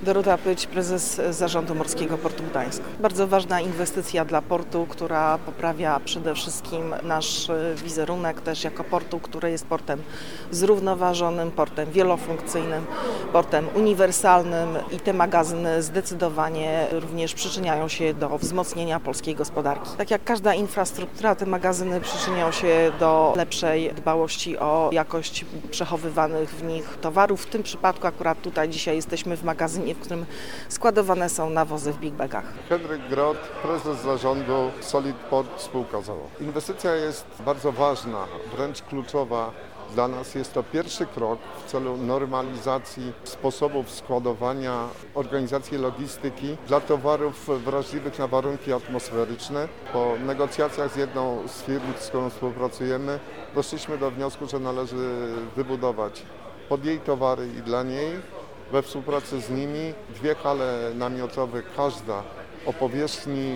Dorota Pyć, prezes Zarządu Morskiego Portu Gdańsk. Bardzo ważna inwestycja dla portu, która poprawia przede wszystkim nasz wizerunek też jako portu, który jest portem zrównoważonym, portem wielofunkcyjnym, portem uniwersalnym i te magazyny zdecydowanie również przyczyniają się do wzmocnienia polskiej gospodarki. Tak jak każda infrastruktura, te magazyny przyczyniają się do lepszej dbałości o jakość przechowywanych w nich towarów. W tym przypadku akurat tutaj dzisiaj jesteśmy w magazynie, w którym składowane są nawozy w big bagach. Henryk Grot, prezes zarządu Solid Port spółka z.o.o. Inwestycja jest bardzo ważna, wręcz kluczowa dla nas. Jest to pierwszy krok w celu normalizacji sposobów składowania, organizacji logistyki dla towarów wrażliwych na warunki atmosferyczne. Po negocjacjach z jedną z firm, z którą współpracujemy, doszliśmy do wniosku, że należy wybudować pod jej towary i dla niej we współpracy z nimi 2 hale namiotowe, każda o powierzchni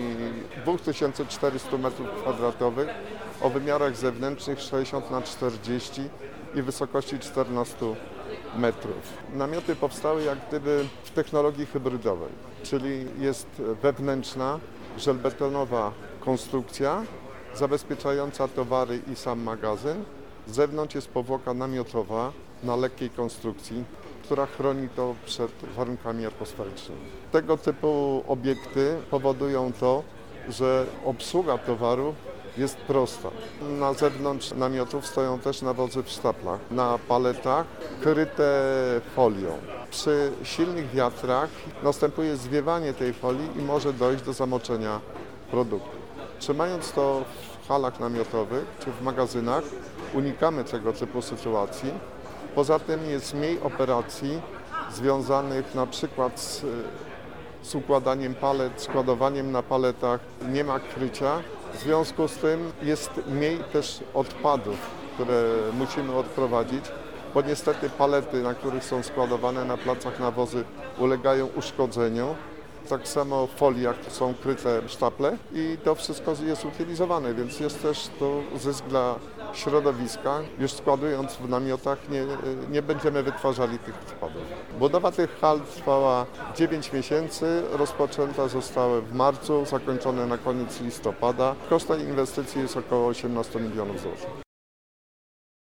2400 m2, o wymiarach zewnętrznych 60×40 i wysokości 14 metrów. Namioty powstały jak gdyby w technologii hybrydowej, czyli jest wewnętrzna, żelbetonowa konstrukcja zabezpieczająca towary i sam magazyn. Z zewnątrz jest powłoka namiotowa na lekkiej konstrukcji, która chroni to przed warunkami atmosferycznymi. Tego typu obiekty powodują to, że obsługa towaru jest prosta. Na zewnątrz namiotów stoją też nawozy w sztaplach, na paletach kryte folią. Przy silnych wiatrach następuje zwiewanie tej folii i może dojść do zamoczenia produktu. Trzymając to w halach namiotowych czy w magazynach, unikamy tego typu sytuacji. Poza tym jest mniej operacji związanych na przykład z układaniem palet, składowaniem na paletach, nie ma krycia. W związku z tym jest mniej też odpadów, które musimy odprowadzić, bo niestety palety, na których są składowane na placach nawozy, ulegają uszkodzeniu. Tak samo w foliach są kryte sztaple i to wszystko jest utylizowane, więc jest też to zysk dla środowiska. Już składując w namiotach nie będziemy wytwarzali tych odpadów. Budowa tych hal trwała 9 miesięcy, rozpoczęte zostały w marcu, zakończone na koniec listopada. Koszt tej inwestycji jest około 18 milionów złotych.